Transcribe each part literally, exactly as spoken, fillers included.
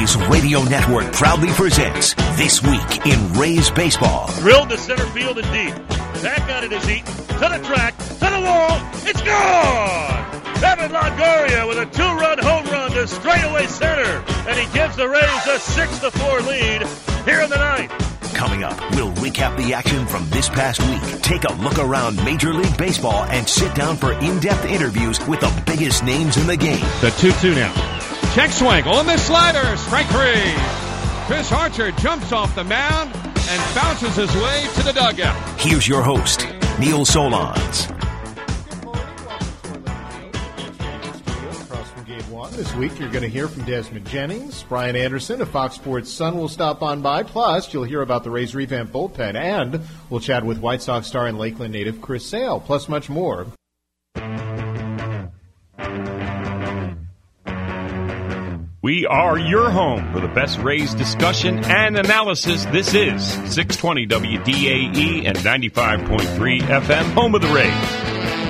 Rays Radio Network proudly presents This Week in Rays Baseball. Drilled to center field and deep. Back on it is Eaton. To the track. To the wall. It's gone! Evan Longoria with a two-run home run to straightaway center. And he gives the Rays a six to four lead here in the ninth. Coming up, we'll recap the action from this past week, take a look around Major League Baseball, and sit down for in-depth interviews with the biggest names in the game. The two two now. Check swing on the slider. Strike three. Chris Archer jumps off the mound and bounces his way to the dugout. Here's your host, Neil Solondz. This week, you're going to hear from Desmond Jennings. Brian Anderson of Fox Sports Sun will stop on by. Plus, you'll hear about the Rays' revamped bullpen, and we'll chat with White Sox star and Lakeland native Chris Sale, plus much more. We are your home for the best Rays discussion and analysis. This is six twenty W D A E and ninety-five point three F M, home of the Rays.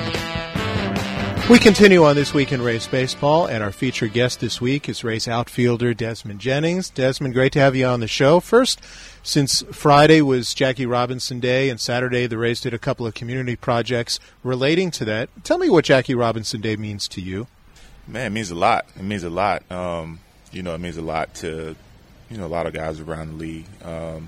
We continue on This Week in Rays Baseball, and our featured guest this week is Rays outfielder Desmond Jennings. Desmond, great to have you on the show. First, since Friday was Jackie Robinson Day and Saturday the Rays did a couple of community projects relating to that, tell me what Jackie Robinson Day means to you. Man, it means a lot. It means a lot. Um, you know, it means a lot to, you know, a lot of guys around the league. Um,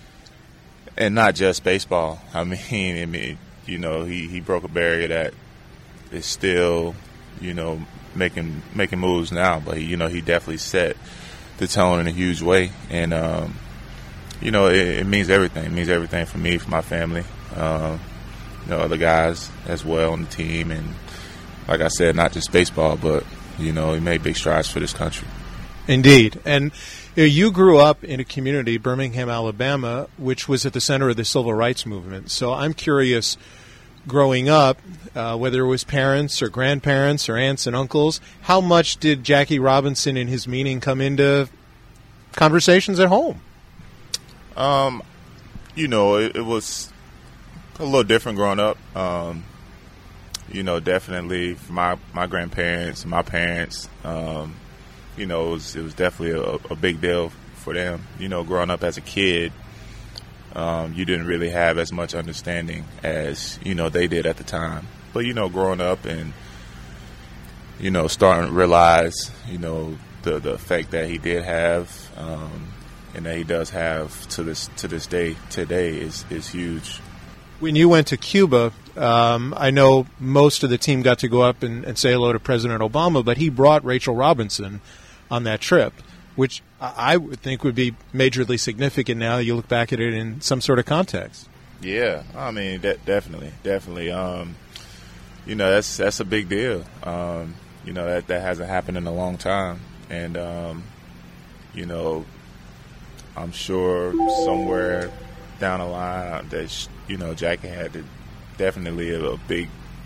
and not just baseball. I mean, I mean, you know, he, he broke a barrier that is still, you know, making making moves now, but you know he definitely set the tone in a huge way, and um, you know it, it means everything. It means everything for me, for my family, um, you know, other guys as well on the team, and like I said, not just baseball, but you know, he made big strides for this country. Indeed, and you know, you grew up in a community, Birmingham, Alabama, which was at the center of the civil rights movement. So I'm curious, growing up, uh, whether it was parents or grandparents or aunts and uncles, how much did Jackie Robinson and his meaning come into conversations at home? Um, you know, it, it was a little different growing up. Um, you know, definitely for my, my grandparents and my parents, um, you know, it was, it was definitely a, a big deal for them. You know, growing up as a kid, Um, you didn't really have as much understanding as, you know, they did at the time. But, you know, growing up and, you know, starting to realize, you know, the the effect that he did have um, and that he does have to this to this day today is, is huge. When you went to Cuba, um, I know most of the team got to go up and, and say hello to President Obama, but he brought Rachel Robinson on that trip, which I would think would be majorly significant now you look back at it in some sort of context. Yeah, I mean, de- definitely, definitely. Um, you know, that's that's a big deal. Um, you know, that, that hasn't happened in a long time. And, um, you know, I'm sure somewhere down the line that, you know, Jackie had to definitely a, a big,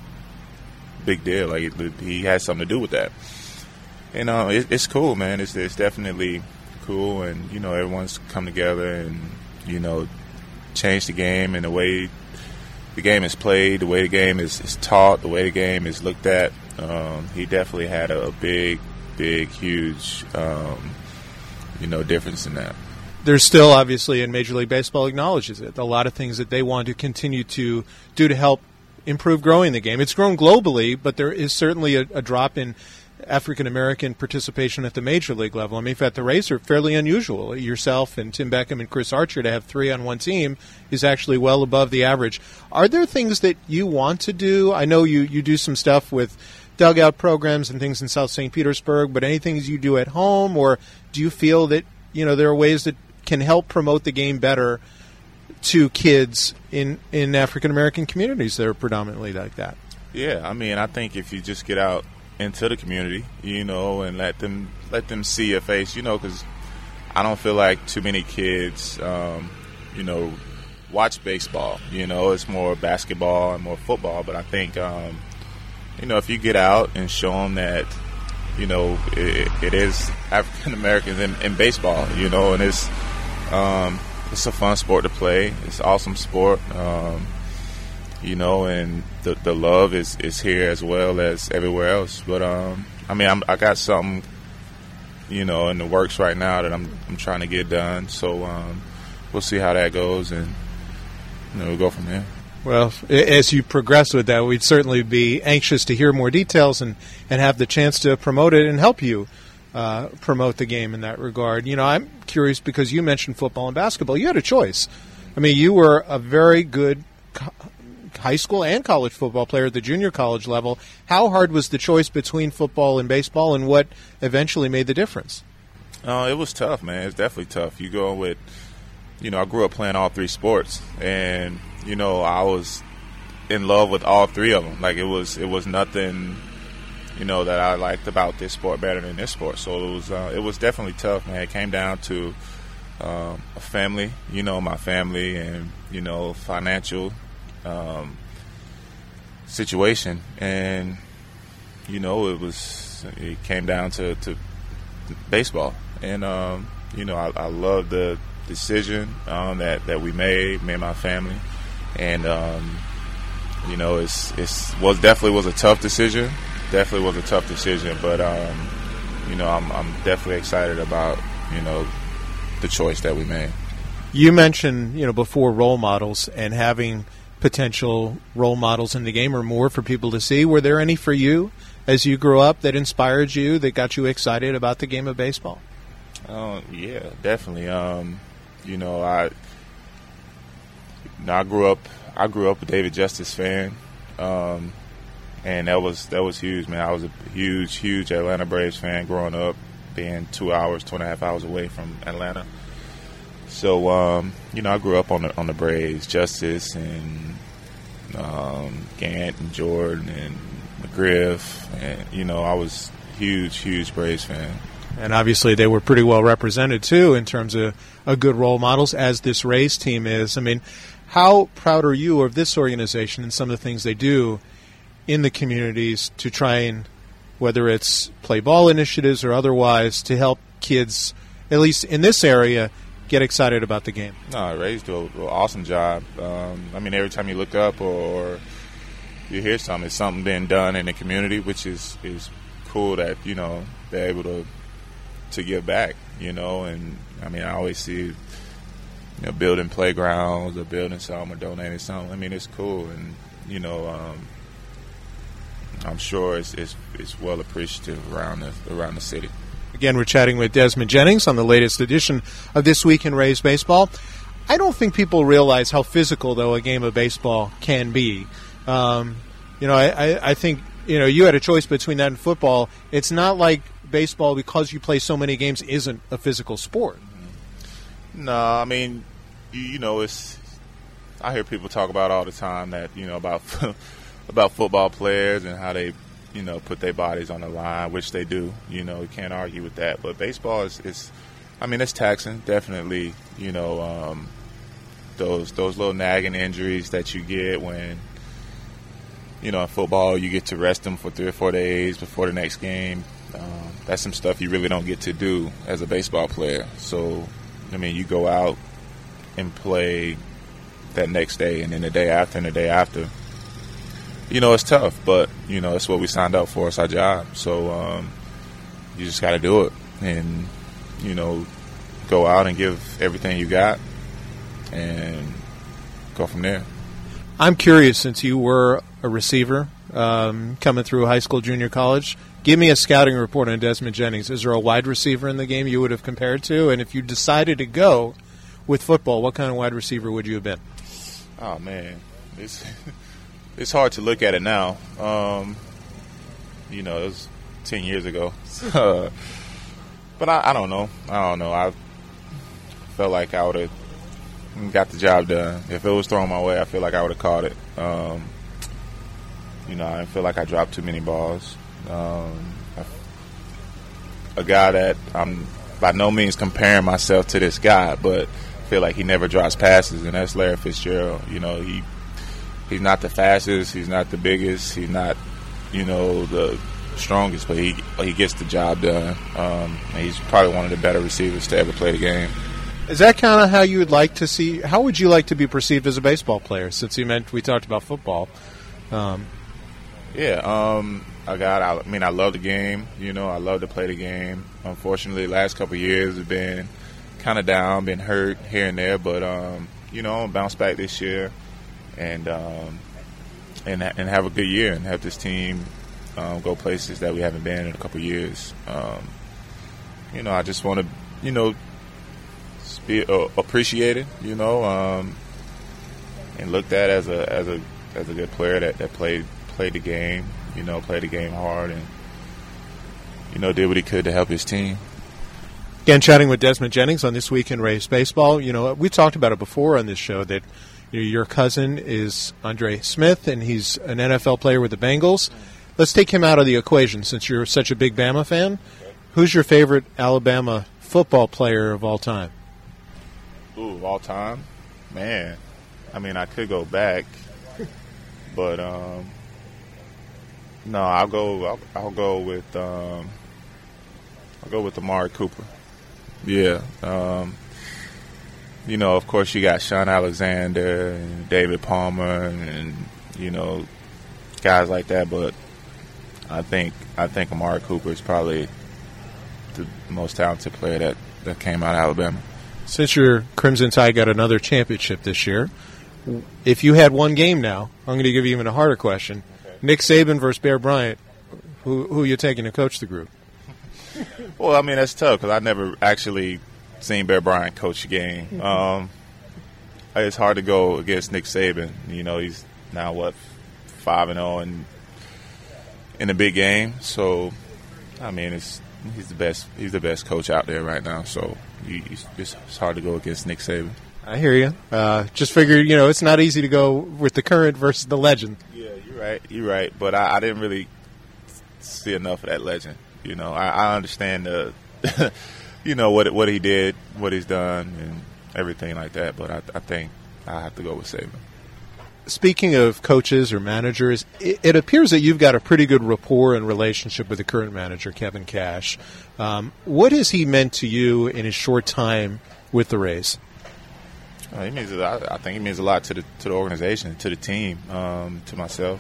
big deal. Like, he had something to do with that. And uh, it, it's cool, man. It's, it's definitely cool, and you know everyone's come together and you know change the game and the way the game is played, the way the game is, is taught, the way the game is looked at. Um, he definitely had a, a big, big, huge, um, you know, difference in that. There's still, obviously, and Major League Baseball acknowledges it, a lot of things that they want to continue to do to help improve growing the game. It's grown globally, but there is certainly a, a drop in African-American participation at the major league level. I mean, in fact, the Rays are fairly unusual. Yourself and Tim Beckham and Chris Archer to have three on one team is actually well above the average. Are there things that you want to do? I know you, you do some stuff with dugout programs and things in South Saint Petersburg, but anything you do at home, or do you feel that, you know, there are ways that can help promote the game better to kids in, in African-American communities that are predominantly like that? Yeah, I mean, I think if you just get out into the community, you know, and let them let them see your face, you know, because I don't feel like too many kids, um, you know, watch baseball. You know, it's more basketball and more football. But I think, um, you know, if you get out and show them that, you know, it, it is African Americans in, in baseball, you know, and it's um, it's a fun sport to play. It's an awesome sport. Um, You know, and the the love is, is here as well as everywhere else. But um, I mean, I'm, I got something you know, in the works right now that I'm I'm trying to get done. So um, we'll see how that goes, and you know, we'll go from there. Well, as you progress with that, we'd certainly be anxious to hear more details and, and have the chance to promote it and help you uh, promote the game in that regard. You know, I'm curious because you mentioned football and basketball. You had a choice. I mean, you were a very good co- high school and college football player at the junior college level. How hard was the choice between football and baseball, and what eventually made the difference? Oh, uh, it was tough, man. It's definitely tough. You go with, you know, I grew up playing all three sports, and you know, I was in love with all three of them. Like it was, it was nothing, you know, that I liked about this sport better than this sport. So it was, uh, it was definitely tough, man. It came down to um, a family, you know, my family, and you know, financial um, situation, and you know, it was, it came down to, to baseball, and um, you know, I, I love the decision um, that that we made, me and my family. And um, you know, it's it's was definitely was a tough decision. Definitely was a tough decision, but um, you know, I'm I'm definitely excited about, you know, the choice that we made. You mentioned, you know, before role models and having potential role models in the game or more for people to see. Were there any for you as you grew up that inspired you, that got you excited about the game of baseball? Oh uh, yeah, definitely. Um, you know, I. Now, I grew up. I grew up a David Justice fan, um, and that was that was huge, man. I was a huge, huge Atlanta Braves fan growing up, being two hours, two and a half hours away from Atlanta. So, um, you know, I grew up on the on the Braves, Justice and um, Gant and Jordan and McGriff, and you know, I was huge, huge Braves fan. And obviously, they were pretty well represented too in terms of a good role models, as this Rays team is. I mean, how proud are you of this organization and some of the things they do in the communities to try and, whether it's play ball initiatives or otherwise, to help kids, at least in this area, get excited about the game? No, Rays do an awesome job. Um, I mean, every time you look up or, or you hear something, it's something being done in the community, which is, is cool that, you know, they're able to to give back, you know. And, I mean, I always see, you know, building playgrounds or building something or donating something. I mean, it's cool, and you know, um, I'm sure it's, it's it's well appreciative around the around the city. Again, we're chatting with Desmond Jennings on the latest edition of This Week in Rays Baseball. I don't think people realize how physical, though, a game of baseball can be. Um, you know, I, I, I think, you know, you had a choice between that and football. It's not like baseball, because you play so many games, isn't a physical sport. No, I mean, you, you know, it's. I hear people talk about all the time that, you know, about about football players and how they, you know, put their bodies on the line, which they do. You know, you can't argue with that. But baseball is, is I mean, it's taxing, definitely. You know, um, those those little nagging injuries that you get when, you know, in football you get to rest them for three or four days before the next game. Um, that's some stuff you really don't get to do as a baseball player. So, I mean, you go out and play that next day and then the day after and the day after. You know, it's tough, but, you know, it's what we signed up for. It's our job. So um, you just got to do it and, you know, go out and give everything you got and go from there. I'm curious, since you were a receiver um, coming through high school, junior college, give me a scouting report on Desmond Jennings. Is there a wide receiver in the game you would have compared to? And if you decided to go with football, what kind of wide receiver would you have been? Oh, man. It's it's hard to look at it now. Um, you know, it was ten years ago. But I, I don't know. I don't know. I felt like I would have got the job done. If it was thrown my way, I feel like I would have caught it. Um, you know, I didn't feel like I dropped too many balls. Um, a guy that I'm by no means comparing myself to this guy, but I feel like he never drops passes, and that's Larry Fitzgerald. You know, he he's not the fastest, he's not the biggest, he's not, you know, the strongest, but he he gets the job done. Um, and he's probably one of the better receivers to ever play the game. Is that kind of how you would like to see? How would you like to be perceived as a baseball player? Since you meant we talked about football. Um, yeah. Um, I got. I mean, I love the game. You know, I love to play the game. Unfortunately, the last couple of years have been kind of down, been hurt here and there. But um, you know, bounce back this year, and um, and and have a good year and have this team um, go places that we haven't been in a couple of years. Um, you know, I just want to, you know, be uh, appreciated. You know, um, and looked at as a as a as a good player that, that played played the game. You know, played the game hard and, you know, did what he could to help his team. Again, chatting with Desmond Jennings on This Week in Rays Baseball. You know, we talked about it before on this show that you know, your cousin is Andre Smith, and he's an N F L player with the Bengals. Let's take him out of the equation since you're such a big Bama fan. Who's your favorite Alabama football player of all time? Ooh, of all time? Man, I mean, I could go back, but um, no, I'll go. I'll, I'll go with. Um, I'll go with Amari Cooper. Yeah. Um, you know, of course, you got Sean Alexander and David Palmer and you know guys like that, but I think I think Amari Cooper is probably the most talented player that, that came out of Alabama. Since your Crimson Tide got another championship this year, if you had one game now, I'm going to give you even a harder question. Okay. Nick Saban versus Bear Bryant, who who are you taking to coach the group? Well, I mean, that's tough because I've never actually seen Bear Bryant coach a game. Mm-hmm. Um, it's hard to go against Nick Saban. You know, he's now, what, five and oh in, in a big game. So, I mean, it's he's the best He's the best coach out there right now. So, you, it's, it's hard to go against Nick Saban. I hear you. Uh, just figured, you know, it's not easy to go with the current versus the legend. Yeah, you're right. You're right. But I, I didn't really see enough of that legend. You know, I, I understand the, you know, what what he did, what he's done, and everything like that. But I, I think I have to go with Saban. Speaking of coaches or managers, it, it appears that you've got a pretty good rapport and relationship with the current manager, Kevin Cash. Um, what has he meant to you in his short time with the Rays? Uh, he means a lot. I think he means a lot to the to the organization, to the team, um, to myself.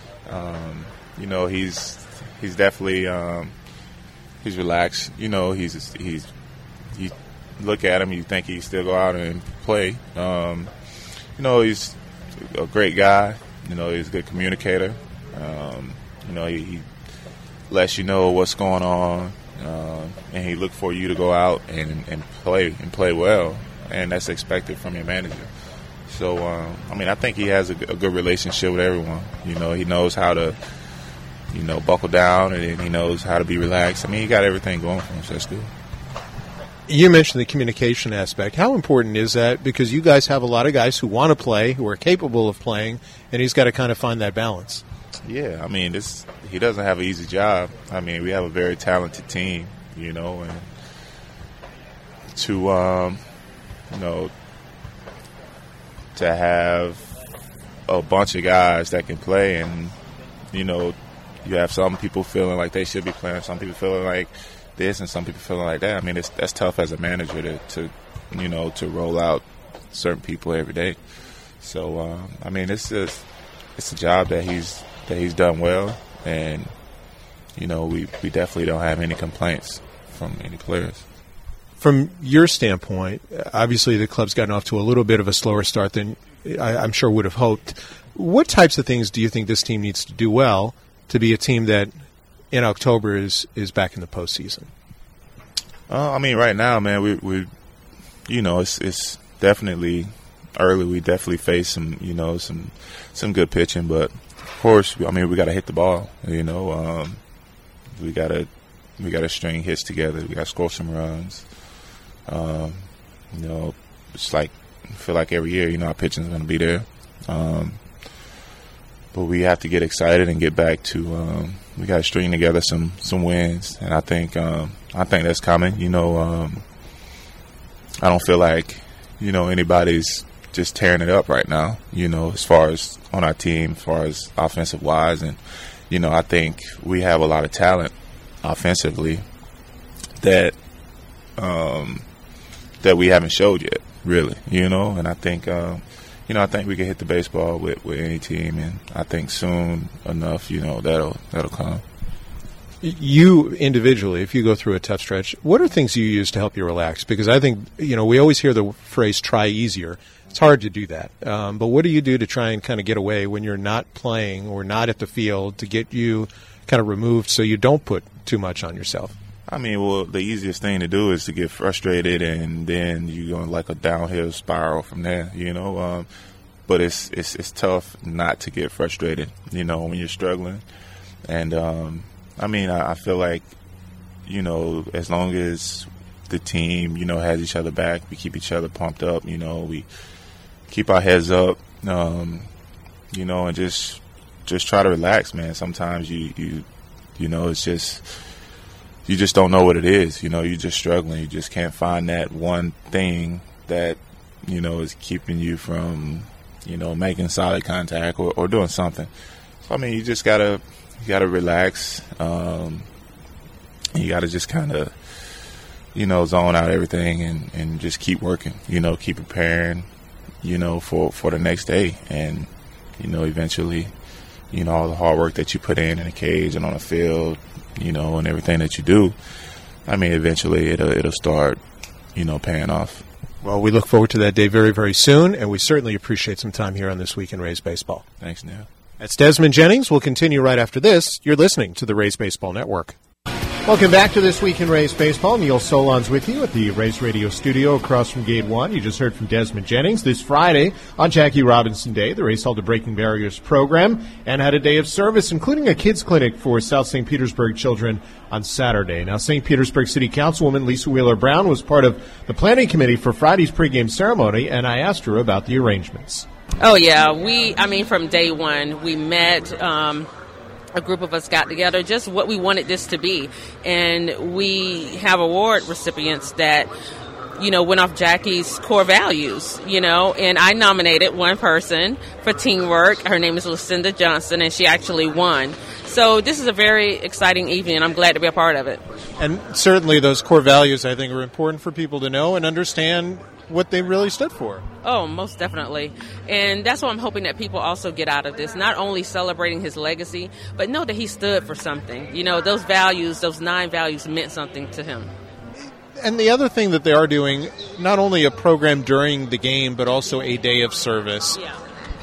Um, you know, he's he's definitely. Um, He's relaxed, you know. He's he's you look at him, you think he still go out and play. Um, you know, he's a great guy. You know, he's a good communicator. Um, you know, he, he lets you know what's going on, uh, and he look for you to go out and, and play and play well, and that's expected from your manager. So, um, I mean, I think he has a, a good relationship with everyone. You know, he knows how to. You know, buckle down, and he knows how to be relaxed. I mean, he got everything going for him, so that's good. You mentioned the communication aspect. How important is that? Because you guys have a lot of guys who want to play, who are capable of playing, and he's got to kind of find that balance. Yeah, I mean, this he doesn't have an easy job. I mean, we have a very talented team, you know, and to, um, you know, to have a bunch of guys that can play and, you know, you have some people feeling like they should be playing, some people feeling like this, and some people feeling like that. I mean, it's that's tough as a manager to, to you know, to roll out certain people every day. So, um, I mean, it's just it's a job that he's that he's done well, and you know, we we definitely don't have any complaints from any players. From your standpoint, obviously the club's gotten off to a little bit of a slower start than I, I'm sure would have hoped. What types of things do you think this team needs to do well to be a team that in October is, is back in the postseason? Uh, I mean, right now, man, we, we you know, it's it's definitely early. We definitely face some, you know, some some good pitching, but of course, I mean, we got to hit the ball. You know, um, we got to we got to string hits together. We got to score some runs. Um, you know, it's like I feel like every year, you know, our pitching is going to be there. Um, But we have to get excited and get back to. Um, we got to string together some, some wins, and I think um, I think that's coming. You know, um, I don't feel like you know anybody's just tearing it up right now. You know, as far as on our team, as far as offensive wise, and you know, I think we have a lot of talent offensively that um, that we haven't showed yet, really. You know, and I think. Um, You know, I think we can hit the baseball with, with any team, and I think soon enough, you know, that'll that'll come. You individually, if you go through a tough stretch, what are things you use to help you relax? Because I think, you know, we always hear the phrase try easier. It's hard to do that. Um, but what do you do to try and kind of get away when you're not playing or not at the field to get you kind of removed so you don't put too much on yourself? I mean, well, the easiest thing to do is to get frustrated, and then you go like a downhill spiral from there, you know. Um, but it's, it's it's tough not to get frustrated, you know, when you're struggling. And, um, I mean, I, I feel like, you know, as long as the team, you know, has each other back, we keep each other pumped up, you know, we keep our heads up, um, you know, and just just try to relax, man. Sometimes you, you, you know, it's just – you just don't know what it is. You know, you're just struggling. You just can't find that one thing that, you know, is keeping you from, you know, making solid contact or, or doing something. So, I mean, you just got to you gotta relax. Um, you got to just kind of, you know, zone out everything and, and just keep working, you know, keep preparing, you know, for, for the next day. And, you know, eventually, you know, all the hard work that you put in in the cage and on the field, you know, and everything that you do, I mean, eventually it'll, it'll start, you know, paying off. Well, we look forward to that day very, very soon, and we certainly appreciate some time here on This Week in Rays Baseball. Thanks, Neil. That's Desmond Jennings. We'll continue right after this. You're listening to the Rays Baseball Network. Welcome back to This Week in Rays Baseball. Neil Solondz with you at the Rays Radio studio across from Gate one. You just heard from Desmond Jennings. This Friday, on Jackie Robinson Day, the Rays held a Breaking Barriers program and had a day of service, including a kids clinic for South Saint Petersburg children on Saturday. Now, Saint Petersburg City Councilwoman Lisa Wheeler-Brown was part of the planning committee for Friday's pregame ceremony, and I asked her about the arrangements. Oh, yeah. We, I mean, from day one, we met, um, a group of us got together, just what we wanted this to be. And we have award recipients that, you know, went off Jackie's core values, you know, and I nominated one person for teamwork. Her name is Lucinda Johnson, and she actually won. So this is a very exciting evening, and I'm glad to be a part of it. And certainly those core values, I think, are important for people to know and understand what they really stood for. Oh, most definitely. And that's what I'm hoping that people also get out of this, not only celebrating his legacy, but know that he stood for something. You know, those values, those nine values meant something to him. And the other thing that they are doing, not only a program during the game, but also a day of service. Yeah.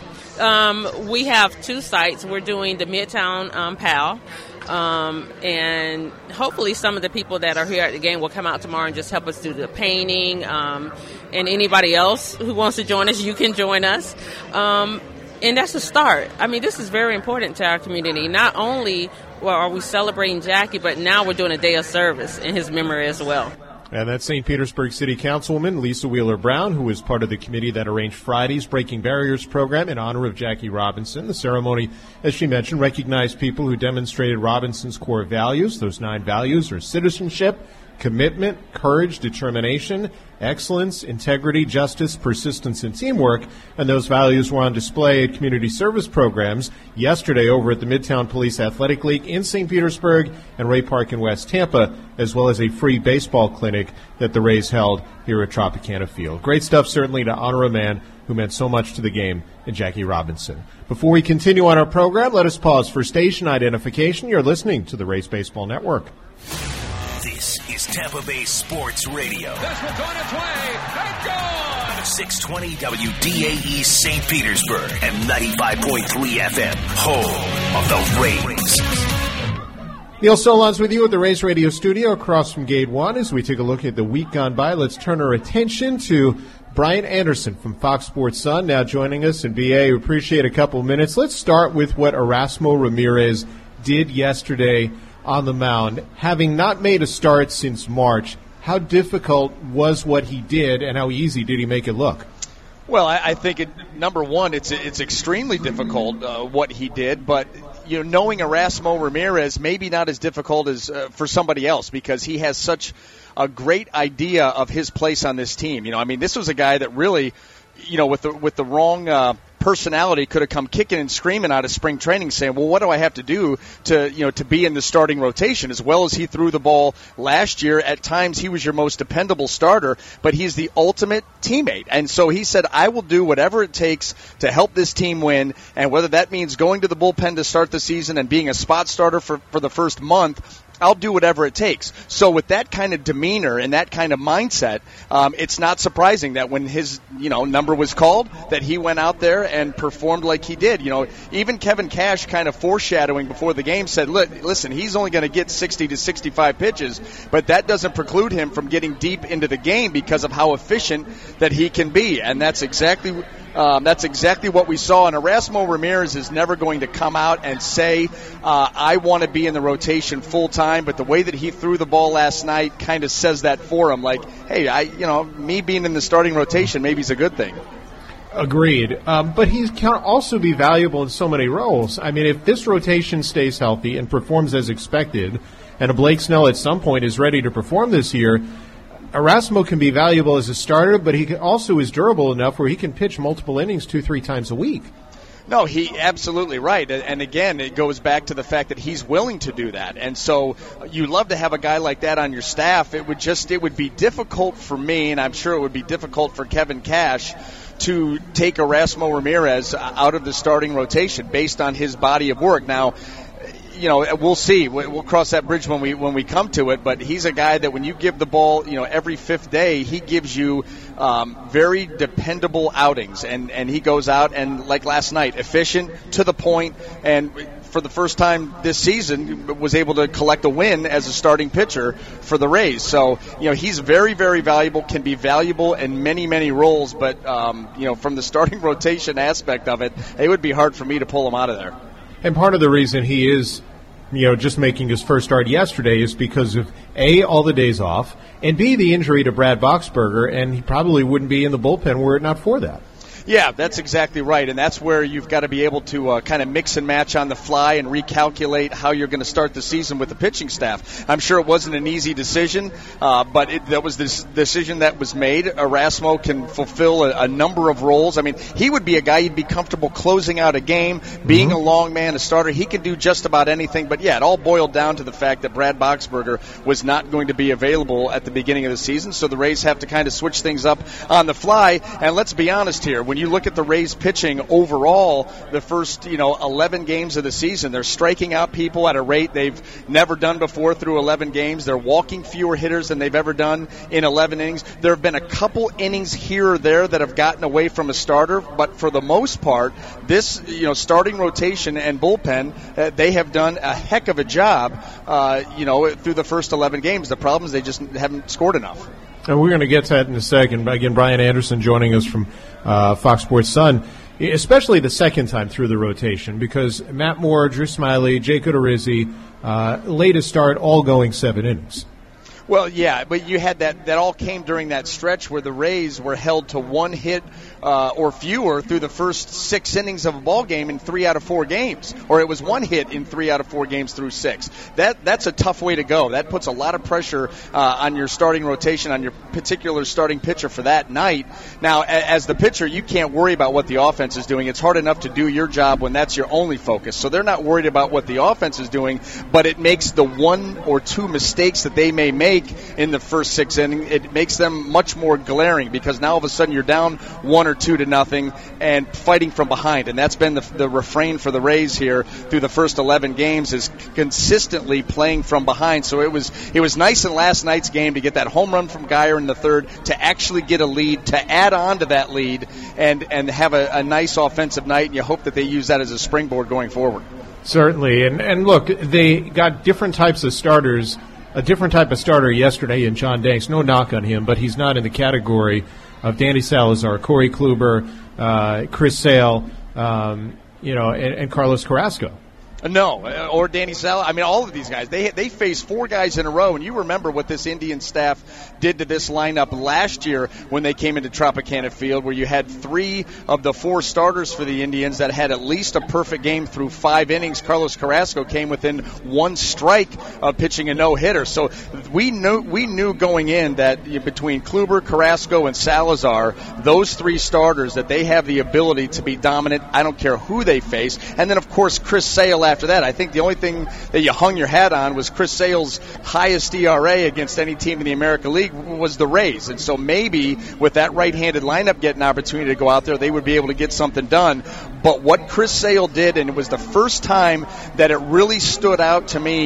Um, we have two sites. We're doing the Midtown um, P A L. Um, and hopefully some of the people that are here at the game will come out tomorrow and just help us do the painting. Um, and anybody else who wants to join us, you can join us. Um, and that's a start. I mean, this is very important to our community. Not only well, are we celebrating Jackie, but now we're doing a day of service in his memory as well. And that's Saint Petersburg City Councilwoman Lisa Wheeler-Brown, who was part of the committee that arranged Friday's Breaking Barriers program in honor of Jackie Robinson. The ceremony, as she mentioned, recognized people who demonstrated Robinson's core values. Those nine values are citizenship, commitment, courage, determination, excellence, integrity, justice, persistence, and teamwork. And those values were on display at community service programs yesterday over at the Midtown Police Athletic League in Saint Petersburg and Ray Park in West Tampa, as well as a free baseball clinic that the Rays held here at Tropicana Field. Great stuff, certainly, to honor a man who meant so much to the game in Jackie Robinson. Before we continue on our program, let us pause for station identification. You're listening to the Rays Baseball Network. This is Tampa Bay Sports Radio. This one's on its way. And gone! six twenty W D A E Saint Petersburg and ninety-five point three F M, home of the Rays. Neil Solondz with you at the Rays Radio studio across from Gate one. As we take a look at the week gone by, let's turn our attention to Brian Anderson from Fox Sports Sun now joining us. And B A, we appreciate a couple minutes. Let's start with what Erasmo Ramirez did yesterday on the mound. Having not made a start since March, how difficult was what he did, and how easy did he make it look? Well, I, I think, it, number one, it's it's extremely difficult uh, what he did, but you know, knowing Erasmo Ramirez, maybe not as difficult as uh, for somebody else, because he has such a great idea of his place on this team. You know, I mean, this was a guy that really, you know, with the with the wrong uh, personality, could have come kicking and screaming out of spring training, saying, "Well, what do I have to do to, you know, to be in the starting rotation?" As well as he threw the ball last year, at times he was your most dependable starter, but he's the ultimate teammate. And so he said, "I will do whatever it takes to help this team win," and whether that means going to the bullpen to start the season and being a spot starter for for the first month, I'll do whatever it takes. So with that kind of demeanor and that kind of mindset, um, it's not surprising that when his, you know, number was called, that he went out there and performed like he did. You know, even Kevin Cash kind of foreshadowing before the game said, listen, he's only going to get sixty to sixty-five pitches, but that doesn't preclude him from getting deep into the game because of how efficient that he can be. And that's exactly Um, that's exactly what we saw. And Erasmo Ramirez is never going to come out and say, uh, I want to be in the rotation full time. But the way that he threw the ball last night kind of says that for him. Like, hey, I, you know, me being in the starting rotation maybe is a good thing. Agreed. Um, but he can also be valuable in so many roles. I mean, if this rotation stays healthy and performs as expected, and a Blake Snell at some point is ready to perform this year, Erasmo can be valuable as a starter, but he also is durable enough where he can pitch multiple innings two, three times a week. No, he absolutely right. And again, it goes back to the fact that he's willing to do that. And so you love to have a guy like that on your staff. It would just, it would be difficult for me, and I'm sure it would be difficult for Kevin Cash, to take Erasmo Ramirez out of the starting rotation based on his body of work. Now, you know, we'll see. We'll cross that bridge when we when we come to it. But he's a guy that when you give the ball, you know, every fifth day, he gives you um, very dependable outings, and and he goes out and, like last night, efficient, to the point, and for the first time this season was able to collect a win as a starting pitcher for the Rays. So, you know, he's very, very valuable, can be valuable in many, many roles. But, um, you know, from the starting rotation aspect of it, it would be hard for me to pull him out of there. And part of the reason he is, you know, just making his first start yesterday is because of, A, all the days off, and B, the injury to Brad Boxberger, and he probably wouldn't be in the bullpen were it not for that. Yeah, that's exactly right, and that's where you've got to be able to uh, kind of mix and match on the fly and recalculate how you're going to start the season with the pitching staff. I'm sure it wasn't an easy decision, uh, but it, that was the decision that was made. Erasmo can fulfill a, a number of roles. I mean, he would be a guy you'd be comfortable closing out a game, being mm-hmm. a long man, a starter. He can do just about anything, but yeah, it all boiled down to the fact that Brad Boxberger was not going to be available at the beginning of the season, so the Rays have to kind of switch things up on the fly. And let's be honest here, when you look at the Rays pitching overall, the first, you know, eleven games of the season, they're striking out people at a rate they've never done before through eleven games. They're walking fewer hitters than they've ever done in eleven innings. There have been a couple innings here or there that have gotten away from a starter, but for the most part, this, you know, starting rotation and bullpen, uh, they have done a heck of a job, uh, you know, through the first eleven games. The problem is they just haven't scored enough. And we're going to get to that in a second. Again, Brian Anderson joining us from uh, Fox Sports Sun, especially the second time through the rotation, because Matt Moore, Drew Smyly, Jake Odorizzi, uh, latest start, all going seven innings. Well, yeah, but you had that, that all came during that stretch where the Rays were held to one hit uh, or fewer through the first six innings of a ball game in three out of four games, or it was one hit in three out of four games through six. That that's a tough way to go. That puts a lot of pressure uh, on your starting rotation, on your particular starting pitcher for that night. Now, as the pitcher, you can't worry about what the offense is doing. It's hard enough to do your job when that's your only focus. So they're not worried about what the offense is doing, but it makes the one or two mistakes that they may make in the first six innings, it makes them much more glaring, because now all of a sudden you're down one or two to nothing and fighting from behind. And that's been the, the refrain for the Rays here through the first eleven games, is consistently playing from behind. So it was it was nice in last night's game to get that home run from Geyer in the third, to actually get a lead, to add on to that lead, and, and have a, a nice offensive night. And you hope that they use that as a springboard going forward. Certainly. And, and look, they got different types of starters. A different type of starter yesterday in John Danks. No knock on him, but he's not in the category of Danny Salazar, Corey Kluber, uh, Chris Sale, um, you know, and, and Carlos Carrasco. No, or Danny Sal. I mean, all of these guys. They they faced four guys in a row, and you remember what this Indian staff did to this lineup last year when they came into Tropicana Field, where you had three of the four starters for the Indians that had at least a perfect game through five innings. Carlos Carrasco came within one strike of pitching a no-hitter. So we knew we knew going in that between Kluber, Carrasco, and Salazar, those three starters, that they have the ability to be dominant. I don't care who they face. And then, of course, Chris Sale. After that, I think the only thing that you hung your hat on was Chris Sale's highest E R A against any team in the American League was the Rays. And so maybe with that right-handed lineup getting an opportunity to go out there, they would be able to get something done. But what Chris Sale did, and it was the first time that it really stood out to me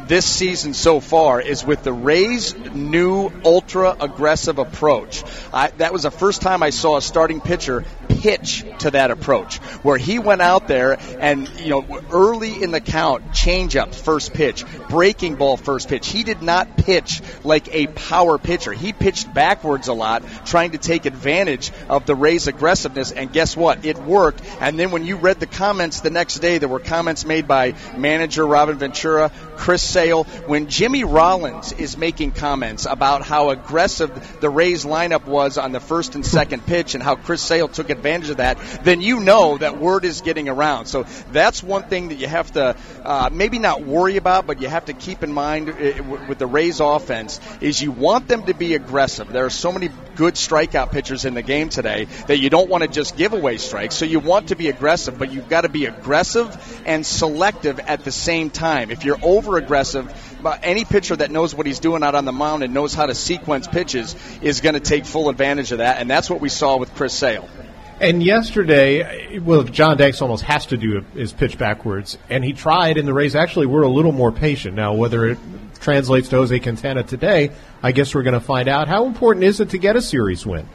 this season so far is with the Rays' new ultra-aggressive approach. I, that was the first time I saw a starting pitcher pitch to that approach, where he went out there and, you know, early in the count, change-up first pitch, breaking ball first pitch. He did not pitch like a power pitcher. He pitched backwards a lot, trying to take advantage of the Rays' aggressiveness, and guess what? It worked. And then when you read the comments the next day, there were comments made by manager Robin Ventura, Chris Sale. When Jimmy Rollins is making comments about how aggressive the Rays lineup was on the first and second pitch and how Chris Sale took advantage of that, then you know that word is getting around. So that's one thing that you have to uh, maybe not worry about, but you have to keep in mind with the Rays offense is you want them to be aggressive. There are so many good strikeout pitchers in the game today that you don't want to just give away strikes. So you want to be aggressive, but you've got to be aggressive and selective at the same time. If you're over-aggressive, any pitcher that knows what he's doing out on the mound and knows how to sequence pitches is going to take full advantage of that, and that's what we saw with Chris Sale. And yesterday, well, John Dex almost has to do is pitch backwards, and he tried, and the Rays actually were a little more patient. Now, whether it translates to Jose Quintana today, I guess we're going to find out. How important is it to get a series win?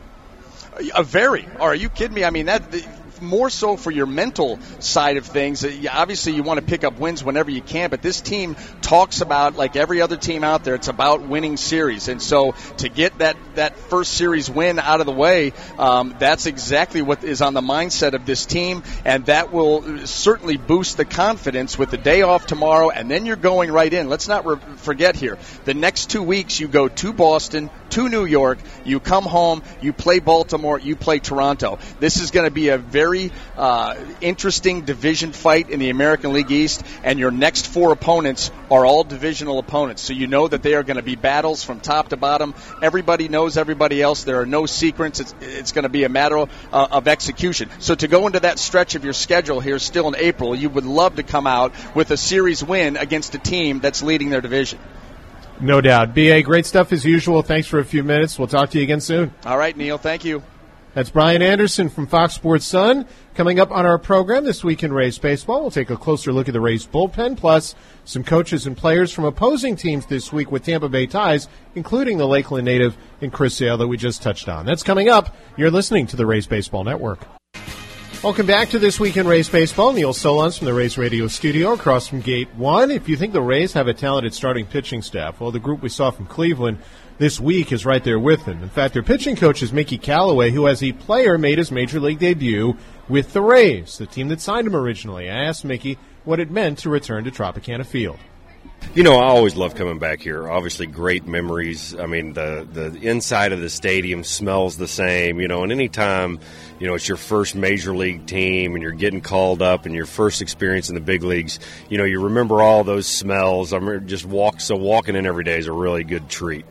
A very. Are you kidding me? I mean, that more so for your mental side of things. Obviously, you want to pick up wins whenever you can, but this team talks about, like every other team out there, it's about winning series. And so to get that, that first series win out of the way, um, that's exactly what is on the mindset of this team, and that will certainly boost the confidence with the day off tomorrow, and then you're going right in. Let's not re- forget here, the next two weeks you go to Boston, to New York, you come home, you play Baltimore, you play Toronto. This is going to be a very Very uh, interesting division fight in the American League East, and your next four opponents are all divisional opponents. So you know that they are going to be battles from top to bottom. Everybody knows everybody else. There are no secrets. It's, it's going to be a matter of, uh, of execution. So to go into that stretch of your schedule here still in April, you would love to come out with a series win against a team that's leading their division. No doubt. B A, great stuff as usual. Thanks for a few minutes. We'll talk to you again soon. All right, Neil. Thank you. That's Brian Anderson from Fox Sports Sun. Coming up on our program this week in Rays baseball, we'll take a closer look at the Rays bullpen, plus some coaches and players from opposing teams this week with Tampa Bay ties, including the Lakeland native and Chris Sale that we just touched on. That's coming up. You're listening to the Rays Baseball Network. Welcome back to This Week in Rays Baseball. Neil Solondz from the Rays Radio studio across from Gate one. If you think the Rays have a talented starting pitching staff, well, the group we saw from Cleveland this week is right there with them. In fact, their pitching coach is Mickey Callaway, who as a player made his Major League debut with the Rays, the team that signed him originally. I asked Mickey what it meant to return to Tropicana Field. You know, I always love coming back here. Obviously, great memories. I mean, the, the inside of the stadium smells the same, you know, and any time, you know, it's your first major league team and you're getting called up and your first experience in the big leagues, you know, you remember all those smells. I'm just walk, so walking in every day is a really good treat.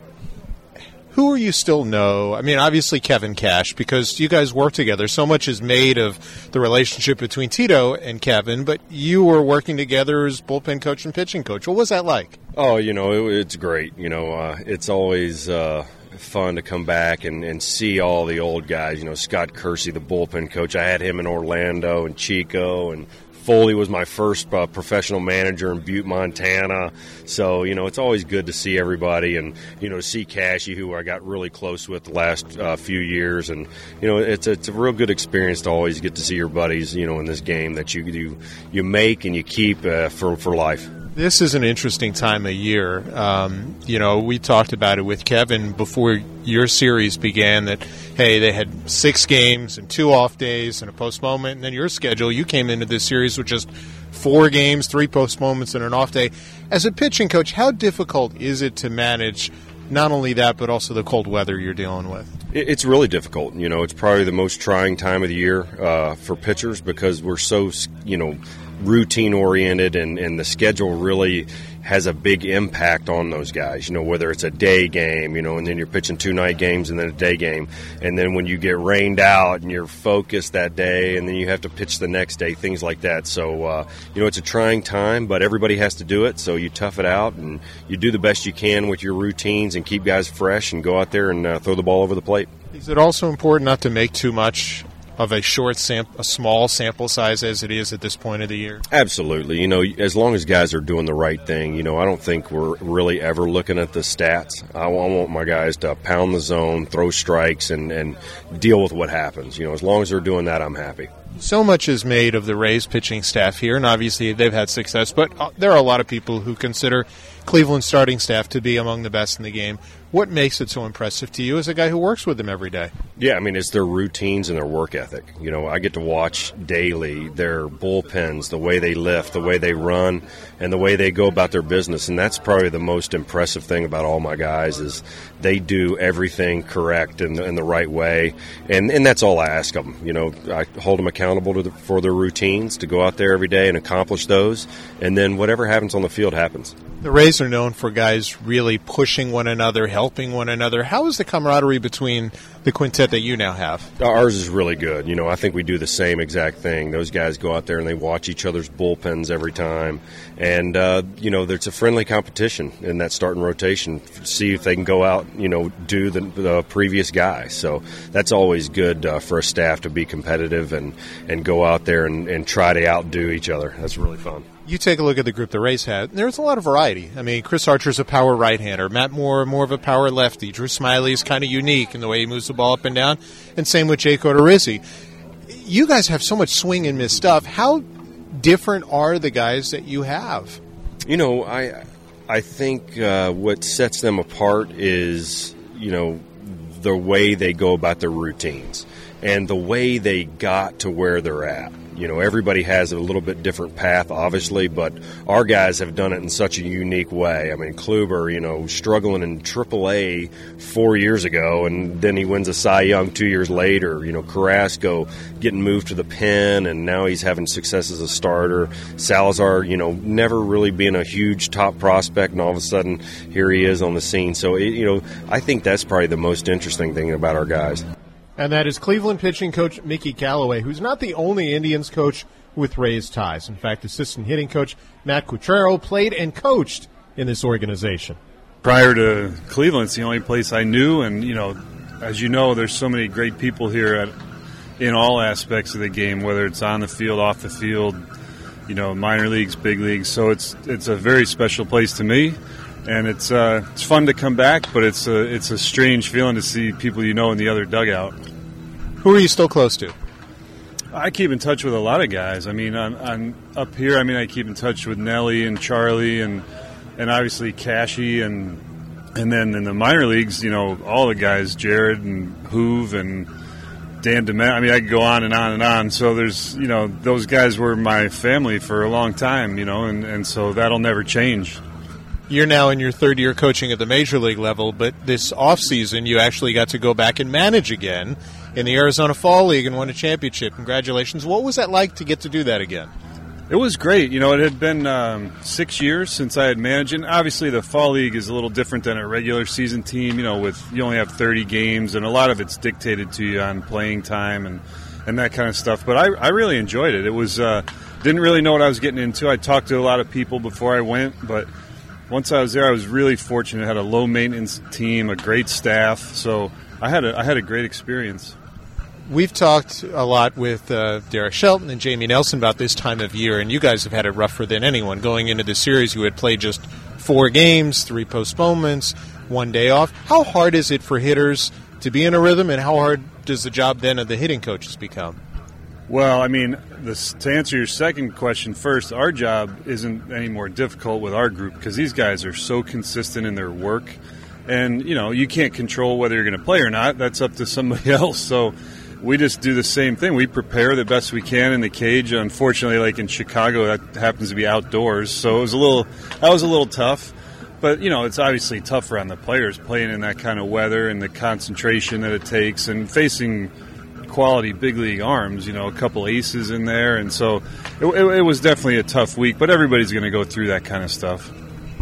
Who you still know? I mean, obviously Kevin Cash, because you guys work together. So much is made of the relationship between Tito and Kevin, but you were working together as bullpen coach and pitching coach. What was that like? Oh, you know, it, it's great. You know, uh, it's always uh, fun to come back and, and see all the old guys. You know, Scott Kersey, the bullpen coach. I had him in Orlando, and Chico, and Foley was my first uh, professional manager in Butte, Montana. So, you know, it's always good to see everybody and, you know, to see Cashy, who I got really close with the last uh, few years. And, you know, it's, it's a real good experience to always get to see your buddies, you know, in this game that you you, you make and you keep uh, for, for life. This is an interesting time of year. Um, you know, we talked about it with Kevin before your series began that, hey, they had six games and two off days and a postponement. And then your schedule, you came into this series with just four games, three postponements, and an off day. As a pitching coach, how difficult is it to manage not only that but also the cold weather you're dealing with? It's really difficult. You know, it's probably the most trying time of the year uh, for pitchers because we're so, you know, routine oriented and, and the schedule really has a big impact on those guys, you know, whether it's a day game, you know, and then you're pitching two night games and then a day game. And then when you get rained out and you're focused that day and then you have to pitch the next day, things like that. So, uh, you know, it's a trying time, but everybody has to do it. So you tough it out and you do the best you can with your routines and keep guys fresh and go out there and uh, throw the ball over the plate. Is it also important not to make too much of a short sample, a small sample size as it is at this point of the year? Absolutely. You know, as long as guys are doing the right thing, you know, I don't think we're really ever looking at the stats. I want my guys to pound the zone, throw strikes, and, and deal with what happens. You know, as long as they're doing that, I'm happy. So much is made of the Rays pitching staff here, and obviously they've had success, but there are a lot of people who consider Cleveland's starting staff to be among the best in the game. What makes it so impressive to you as a guy who works with them every day? Yeah, I mean, it's their routines and their work ethic. You know, I get to watch daily their bullpens, the way they lift, the way they run, and the way they go about their business. And that's probably the most impressive thing about all my guys is they do everything correct and in, in the right way. And, and that's all I ask them. You know, I hold them accountable to the, for their routines, to go out there every day and accomplish those. And then whatever happens on the field happens. The Rays are known for guys really pushing one another, helping one another. How is the camaraderie between the quintet that you now have? Ours is really good. You know, I think we do the same exact thing. Those guys go out there and they watch each other's bullpens every time. And, uh, you know, there's a friendly competition in that starting rotation. See if they can go out, you know, do the, the previous guy. So that's always good uh, for a staff to be competitive and, and go out there and, and try to outdo each other. That's really fun. You take a look at the group the Rays had, there's a lot of variety. I mean, Chris Archer's a power right-hander. Matt Moore, more of a power lefty. Drew Smiley is kind of unique in the way he moves the ball up and down. And same with Jake Odorizzi. You guys have so much swing and miss stuff. How different are the guys that you have? You know, I I think uh, what sets them apart is, you know, the way they go about their routines and the way they got to where they're at. You know, everybody has a little bit different path, obviously, but our guys have done it in such a unique way. I mean, Kluber, you know, struggling in triple A four years ago, and then he wins a Cy Young two years later. You know, Carrasco getting moved to the pen, and now he's having success as a starter. Salazar, you know, never really being a huge top prospect, and all of a sudden here he is on the scene. So, it, you know, I think that's probably the most interesting thing about our guys. And that is Cleveland pitching coach Mickey Callaway, who's not the only Indians coach with Rays ties. In fact, assistant hitting coach Matt Quatrero played and coached in this organization. Prior to Cleveland, it's the only place I knew. And, you know, as you know, there's so many great people here at, in all aspects of the game, whether it's on the field, off the field, you know, minor leagues, big leagues. So it's it's a very special place to me. And it's uh, it's fun to come back, but it's a, it's a strange feeling to see people you know in the other dugout. Who are you still close to? I keep in touch with a lot of guys. I mean, on, on up here, I mean, I keep in touch with Nelly and Charlie and and obviously Cashy and and then in the minor leagues, you know, all the guys, Jared and Hoove and Dan DeMent. I mean, I could go on and on and on. So there's, you know, those guys were my family for a long time, you know, and, and so that'll never change. You're now in your third year coaching at the major league level, but this offseason you actually got to go back and manage again in the Arizona Fall League and won a championship. Congratulations. What was that like to get to do that again? It was great. You know, it had been um, six years since I had managed. And obviously the Fall League is a little different than a regular season team, you know, with you only have thirty games, and a lot of it's dictated to you on playing time and, and that kind of stuff. But I, I really enjoyed it. It was uh, didn't really know what I was getting into. I talked to a lot of people before I went, but once I was there, I was really fortunate. I had a low-maintenance team, a great staff, so I had a, I had a great experience. We've talked a lot with uh, Derek Shelton and Jamie Nelson about this time of year, and you guys have had it rougher than anyone. Going into the series, you had played just four games, three postponements, one day off. How hard is it for hitters to be in a rhythm, and how hard does the job then of the hitting coaches become? Well, I mean, this, to answer your second question first, our job isn't any more difficult with our group because these guys are so consistent in their work. And, you know, you can't control whether you're going to play or not. That's up to somebody else. So we just do the same thing. We prepare the best we can in the cage. Unfortunately, like in Chicago, that happens to be outdoors. So it was a little, that was a little tough. But, you know, it's obviously tougher on the players playing in that kind of weather and the concentration that it takes and facing quality big league arms, you know, a couple aces in there, and so it, it, it was definitely a tough week, but everybody's going to go through that kind of stuff.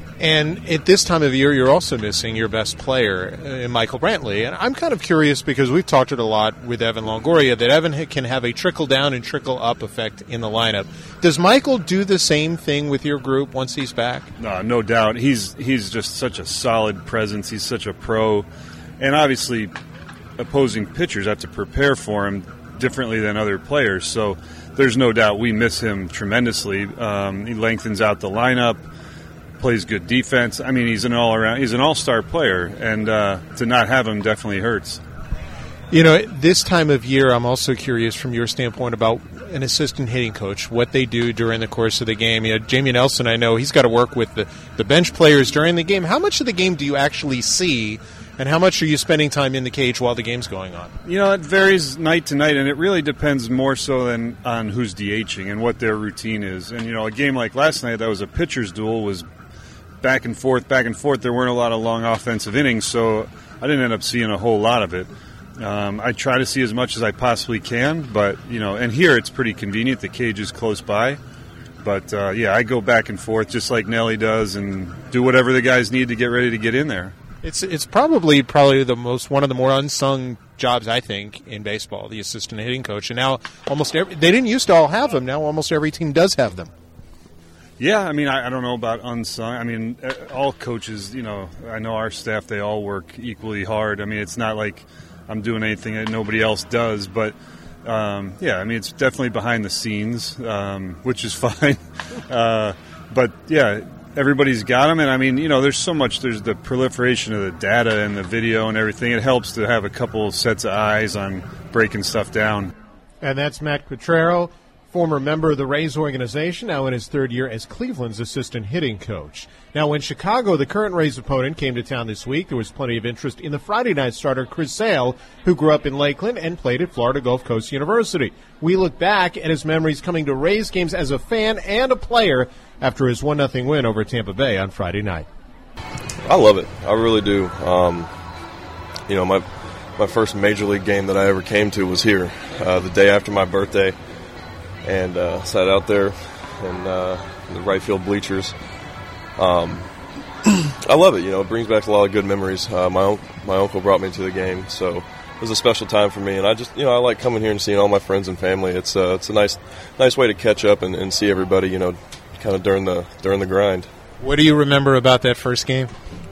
And at this time of year, you're also missing your best player, uh, Michael Brantley, and I'm kind of curious because we've talked it a lot with Evan Longoria that Evan can have a trickle-down and trickle-up effect in the lineup. Does Michael do the same thing with your group once he's back? No, no doubt. He's, he's just such a solid presence. He's such a pro, and obviously opposing pitchers have to prepare for him differently than other players. So there's no doubt we miss him tremendously. Um, he lengthens out the lineup, plays good defense. I mean, he's an all around, he's an all-star player, and uh, to not have him definitely hurts. You know, this time of year, I'm also curious from your standpoint about an assistant hitting coach, what they do during the course of the game. You know, Jamie Nelson, I know he's got to work with the, the bench players during the game. How much of the game do you actually see, and how much are you spending time in the cage while the game's going on? You know, it varies night to night, and it really depends more so than on who's DHing and what their routine is. And, you know, a game like last night that was a pitcher's duel was back and forth, back and forth. There weren't a lot of long offensive innings, so I didn't end up seeing a whole lot of it. Um, I try to see as much as I possibly can, but, you know, and here it's pretty convenient. The cage is close by. But, uh, yeah, I go back and forth just like Nelly does and do whatever the guys need to get ready to get in there. It's it's probably probably the most one of the more unsung jobs, I think, in baseball, the assistant hitting coach. And now almost every, they didn't used to all have them. Now almost every team does have them. Yeah, I mean, I, I don't know about unsung. I mean, all coaches, you know, I know our staff, they all work equally hard. I mean, it's not like I'm doing anything that nobody else does, but um, yeah, I mean, it's definitely behind the scenes, um, which is fine. uh, but yeah, everybody's got them, and I mean, you know, there's so much. There's the proliferation of the data and the video and everything. It helps to have a couple sets of eyes on breaking stuff down. And that's Matt Quatrero, former member of the Rays organization, now in his third year as Cleveland's assistant hitting coach. Now, in Chicago, the current Rays opponent came to town this week. There was plenty of interest in the Friday night starter, Chris Sale, who grew up in Lakeland and played at Florida Gulf Coast University. We look back at his memories coming to Rays games as a fan and a player after his one nothing win over Tampa Bay on Friday night. I love it. I really do. Um, you know, my my first major league game that I ever came to was here, uh, the day after my birthday. And uh, sat out there in, uh, in the right field bleachers. Um, I love it. You know, it brings back a lot of good memories. Uh, my un- my uncle brought me to the game, so it was a special time for me. And I just, you know, I like coming here and seeing all my friends and family. It's uh, it's a nice nice way to catch up and, and see everybody. You know, kind of during the during the grind. What do you remember about that first game?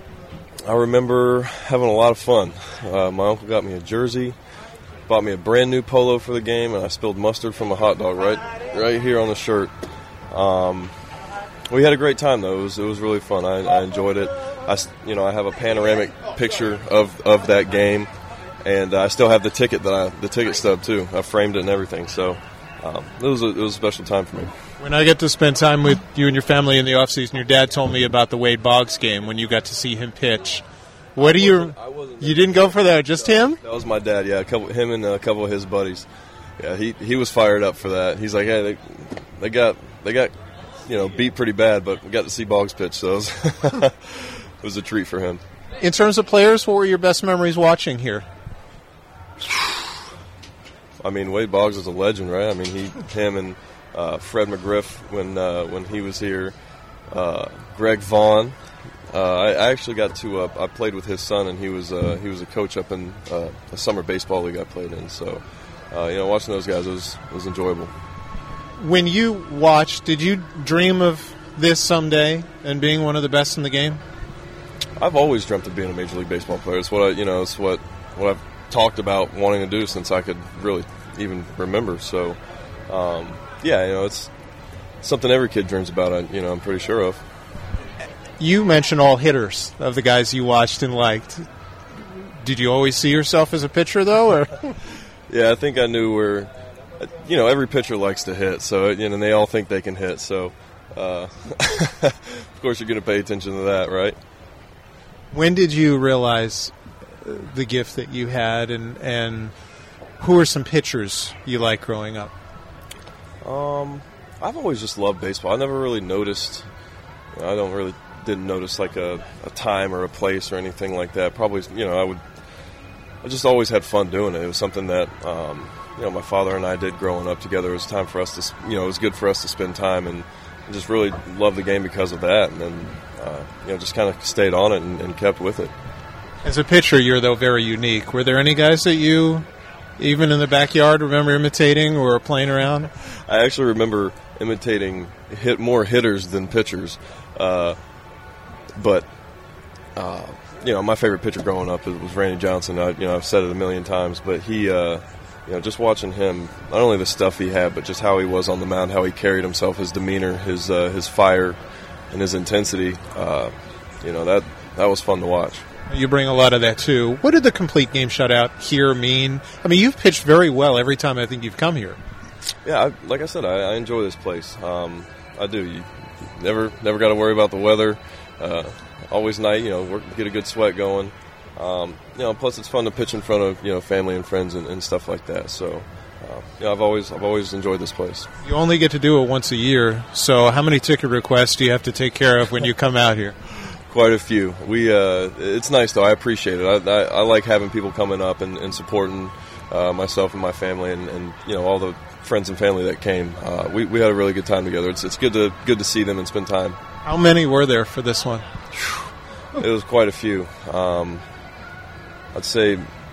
I remember having a lot of fun. Uh, my uncle got me a jersey. Bought me a brand new polo for the game, and I spilled mustard from a hot dog right right here on the shirt. Um, we had a great time, though. It was, it was really fun. I, I enjoyed it. I, you know, I have a panoramic picture of, of that game, and I still have the ticket that I, the ticket stub too. I framed it and everything. So um, it was a, it was a special time for me. When I get to spend time with you and your family in the off season, your dad told me about the Wade Boggs game when you got to see him pitch. What do you? You didn't go for that, just him? That was my dad. Yeah, a couple, him and a couple of his buddies. Yeah, he he was fired up for that. He's like, hey, they they got they got you know beat pretty bad, but we got to see Boggs pitch, so it was, it was a treat for him. In terms of players, what were your best memories watching here? I mean, Wade Boggs is a legend, right? I mean, he, him, and uh, Fred McGriff when uh, when he was here, uh, Greg Vaughn. Uh, I, I actually got to. Uh, I played with his son, and he was uh, he was a coach up in uh, a summer baseball league I played in. So, uh, you know, watching those guys was was enjoyable. When you watched, did you dream of this someday and being one of the best in the game? I've always dreamt of being a Major League Baseball player. It's what I, you know, it's what what I've talked about wanting to do since I could really even remember. So, um, yeah, you know, it's something every kid dreams about. I, you know, I'm pretty sure of. You mentioned all hitters of the guys you watched and liked. Did you always see yourself as a pitcher, though? Or? Yeah, I think I knew where, you know, every pitcher likes to hit, so, you know, and they all think they can hit. So, uh, of course, you're going to pay attention to that, right? When did you realize the gift that you had, and, and who are some pitchers you liked growing up? Um, I've always just loved baseball. I never really noticed, you know, I don't really didn't notice like a, a time or a place or anything like that. Probably, you know, I would, I just always had fun doing it. It was something that, um, you know, my father and I did growing up together. It was time for us to, you know, it was good for us to spend time, and just really loved the game because of that. And then, uh, you know, just kind of stayed on it and, and kept with it. As a pitcher, you're, though, very unique. Were there any guys that you, even in the backyard, remember imitating or playing around? I actually remember imitating hit more hitters than pitchers. Uh, But, uh, you know, my favorite pitcher growing up was Randy Johnson. I, you know, I've said it a million times, but he uh, you know, just watching him, not only the stuff he had, but just how he was on the mound, how he carried himself, his demeanor, his uh, his fire, and his intensity. Uh, you know, that that was fun to watch. You bring a lot of that, too. What did the complete game shutout here mean? I mean, you've pitched very well every time I think you've come here. Yeah, I, like I said, I, I enjoy this place. Um, I do. You never never got to worry about the weather. Uh, always nice, you know, work, get a good sweat going. Um, you know, plus it's fun to pitch in front of, you know, family and friends and, and stuff like that. So, uh, you know, I've always I've always enjoyed this place. You only get to do it once a year. So, how many ticket requests do you have to take care of when you come out here? Quite a few. We uh, it's nice though. I appreciate it. I, I, I like having people coming up and, and supporting uh, myself and my family, and, and you know all the friends and family that came. Uh, we we had a really good time together. It's it's good to good to see them and spend time. How many were there for this one? It was quite a few. Um, I'd say,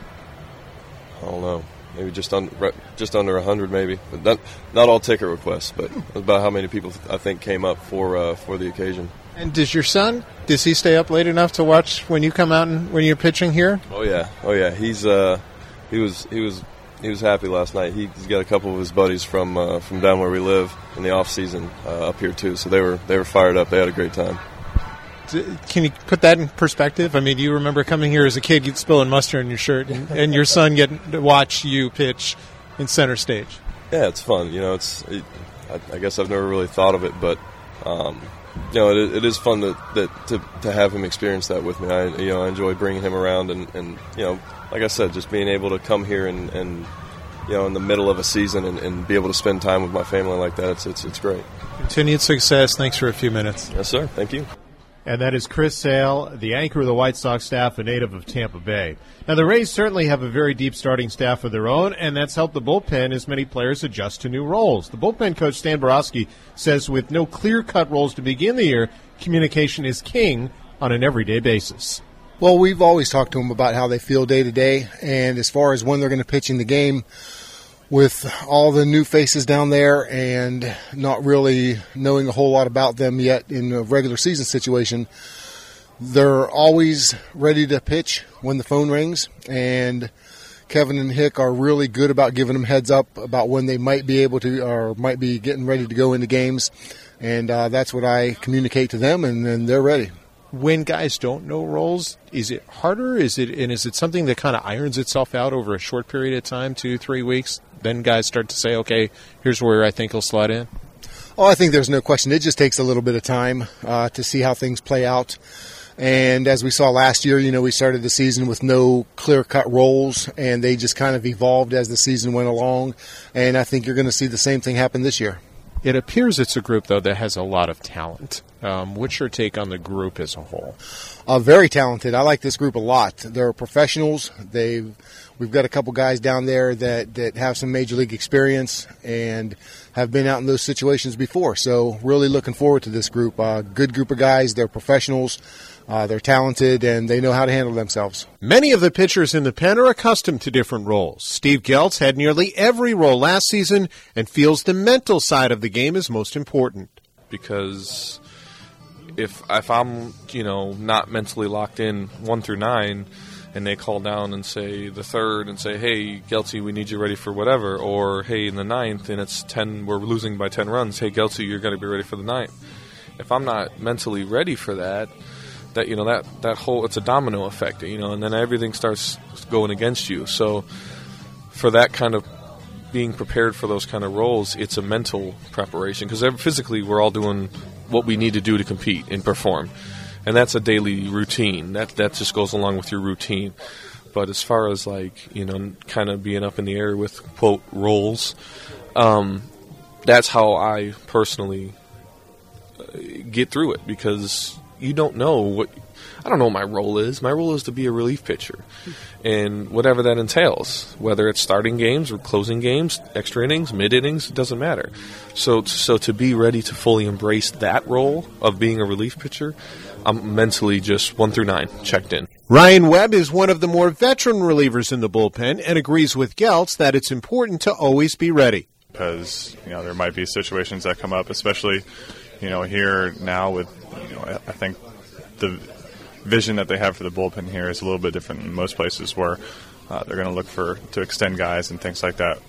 I don't know, maybe just under just under a hundred, maybe. But not not all ticket requests, but about how many people I think came up for uh, for the occasion. And does your son, does he stay up late enough to watch when you come out and when you're pitching here? Oh yeah, oh yeah. He's uh, he was he was he was happy last night. He, he's got a couple of his buddies from uh, from down where we live in the off season uh, up here too. So they were they were fired up. They had a great time. Can you put that in perspective? I mean, do you remember coming here as a kid, you'd spilling mustard in your shirt, and, and your son getting to watch you pitch in center stage? Yeah, it's fun. You know, it's. It, I, I guess I've never really thought of it, but um, you know, it, it is fun that, that to to have him experience that with me. I you know I enjoy bringing him around, and, and you know, like I said, just being able to come here and, and you know in the middle of a season and, and be able to spend time with my family like that. It's it's it's great. Continued success. Thanks for a few minutes. Yes, sir. Thank you. And that is Chris Sale, the anchor of the White Sox staff, a native of Tampa Bay. Now, the Rays certainly have a very deep starting staff of their own, and that's helped the bullpen as many players adjust to new roles. The bullpen coach, Stan Borowski, says with no clear-cut roles to begin the year, communication is king on an everyday basis. Well, we've always talked to them about how they feel day to day, and as far as when they're going to pitch in the game, with all the new faces down there and not really knowing a whole lot about them yet in a regular season situation, they're always ready to pitch when the phone rings, and Kevin and Hick are really good about giving them heads up about when they might be able to or might be getting ready to go into games, and uh, that's what I communicate to them, and then they're ready. When guys don't know roles, is it harder? Is it and is it something that kind of irons itself out over a short period of time, two, three weeks? Then guys start to say, okay, here's where I think he'll slot in? Oh, I think there's no question. It just takes a little bit of time uh, to see how things play out. And as we saw last year, you know, we started the season with no clear-cut roles, and they just kind of evolved as the season went along. And I think you're going to see the same thing happen this year. It appears it's a group, though, that has a lot of talent. Um, what's your take on the group as a whole? Uh, very talented. I like this group a lot. They're professionals. They've We've got a couple guys down there that, that have some major league experience and have been out in those situations before. So really looking forward to this group. Uh, good group of guys. They're professionals. Uh, they're talented, and they know how to handle themselves. Many of the pitchers in the pen are accustomed to different roles. Steve Geltz had nearly every role last season and feels the mental side of the game is most important. Because if if I'm, you know, not mentally locked in one through nine, and they call down and say the third and say, hey, Geltzy, we need you ready for whatever, or hey, in the ninth, and it's ten, we're losing by ten runs, hey, Geltzy, you're going to be ready for the ninth. If I'm not mentally ready for that, that you know that that whole it's a domino effect, you know, and then everything starts going against you. So for that kind of being prepared for those kind of roles, it's a mental preparation because physically we're all doing what we need to do to compete and perform. And that's a daily routine. That that just goes along with your routine. But as far as, like, you know, kind of being up in the air with, quote, roles, um, that's how I personally get through it because you don't know what – I don't know what my role is. My role is to be a relief pitcher. And whatever that entails, whether it's starting games or closing games, extra innings, mid-innings, it doesn't matter. So, so to be ready to fully embrace that role of being a relief pitcher – I'm mentally just one through nine checked in. Ryan Webb is one of the more veteran relievers in the bullpen and agrees with Geltz that it's important to always be ready. Because, you know, there might be situations that come up, especially, you know, here now with, you know, I think the vision that they have for the bullpen here is a little bit different than most places where Uh, they're going to look for to extend guys and things like that.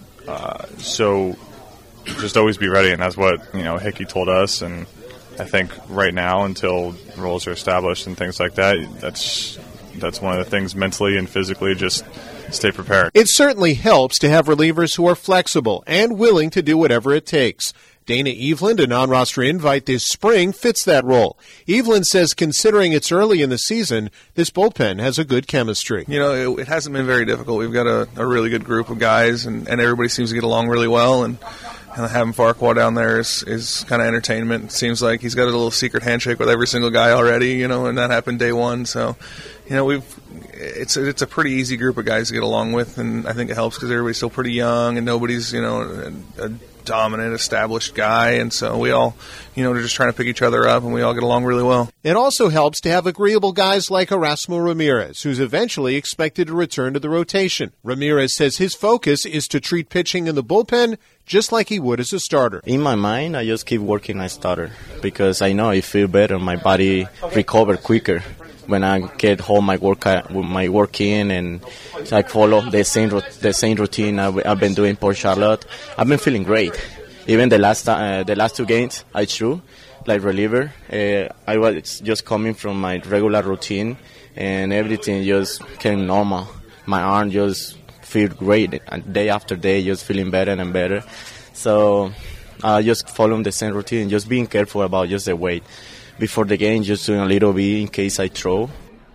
Uh, so just always be ready, and that's what you know Hickey told us. And I think right now, until roles are established and things like that, that's that's one of the things mentally and physically. Just stay prepared. It certainly helps to have relievers who are flexible and willing to do whatever it takes. Dana Eveland, a non-roster invite this spring, fits that role. Eveland says considering it's early in the season, this bullpen has a good chemistry. You know, it, it hasn't been very difficult. We've got a, a really good group of guys, and, and everybody seems to get along really well. And, and having Farquhar down there is, is kind of entertainment. It seems like he's got a little secret handshake with every single guy already, you know, and that happened day one. So, you know, we've it's a, it's a pretty easy group of guys to get along with, and I think it helps because everybody's still pretty young and nobody's, you know, a, a dominant, established guy, and so we all, you know, are just trying to pick each other up, and we all get along really well. It also helps to have agreeable guys like Erasmo Ramirez, who's eventually expected to return to the rotation. Ramirez says his focus is to treat pitching in the bullpen just like he would as a starter. In my mind, I just keep working as starter because I know I feel better, my body recover quicker when I get home, my work, my work in, and I follow the same the same routine I've been doing for Charlotte. I've been feeling great. Even the last uh, the last two games I threw like reliever, uh, I was just coming from my regular routine, and everything just came normal. My arm just feel great, and day after day, just feeling better and better. So I uh, just following the same routine, just being careful about just the weight. Before the game, just doing a little bit in case I throw.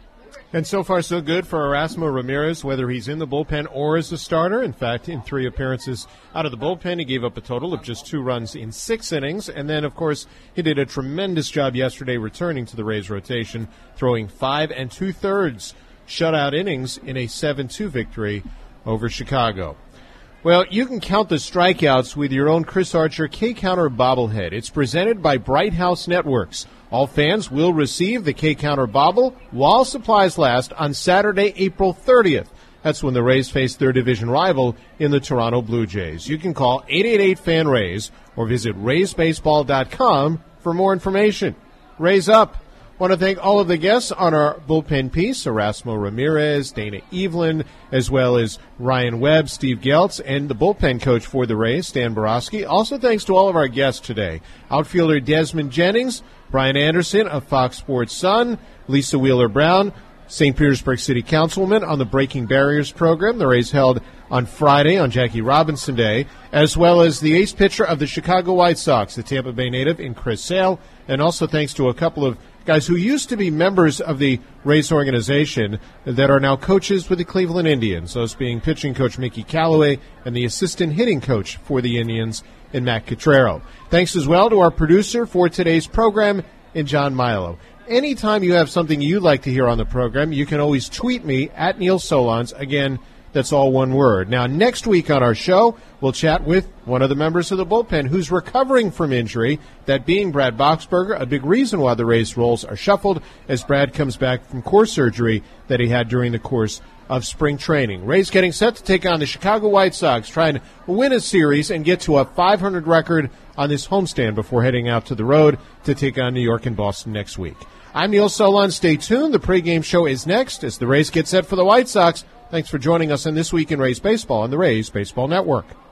And so far, so good for Erasmo Ramirez, whether he's in the bullpen or as a starter. In fact, in three appearances out of the bullpen, he gave up a total of just two runs in six innings. And then, of course, he did a tremendous job yesterday returning to the Rays rotation, throwing five and two-thirds shutout innings in a seven two victory over Chicago. Well, you can count the strikeouts with your own Chris Archer K-Counter bobblehead. It's presented by Bright House Networks. All fans will receive the K-Counter bobble while supplies last on Saturday, April thirtieth. That's when the Rays face their division rival in the Toronto Blue Jays. You can call eight eight eight fan rays or visit rays baseball dot com for more information. Rays up. I want to thank all of the guests on our bullpen piece, Erasmo Ramirez, Dana Eveland, as well as Ryan Webb, Steve Geltz, and the bullpen coach for the Rays, Stan Borowski. Also thanks to all of our guests today. Outfielder Desmond Jennings, Brian Anderson of Fox Sports Sun, Lisa Wheeler-Brown, Saint Petersburg City Councilwoman on the Breaking Barriers program. The Rays held on Friday on Jackie Robinson Day, as well as the ace pitcher of the Chicago White Sox, the Tampa Bay native in Chris Sale, and also thanks to a couple of guys who used to be members of the Rays organization that are now coaches with the Cleveland Indians, those being pitching coach Mickey Callaway and the assistant hitting coach for the Indians in Matt Cottrero. Thanks as well to our producer for today's program, in John Milo. Anytime you have something you'd like to hear on the program, you can always tweet me at Neil Solondz. Again, that's all one word. Now, next week on our show, we'll chat with one of the members of the bullpen who's recovering from injury, that being Brad Boxberger, a big reason why the Rays roles are shuffled as Brad comes back from core surgery that he had during the course of spring training. Rays getting set to take on the Chicago White Sox, trying to win a series and get to a five hundred record on this homestand before heading out to the road to take on New York and Boston next week. I'm Neil Solondz. Stay tuned. The pregame show is next as the Rays get set for the White Sox. Thanks for joining us on This Week in Rays Baseball on the Rays Baseball Network.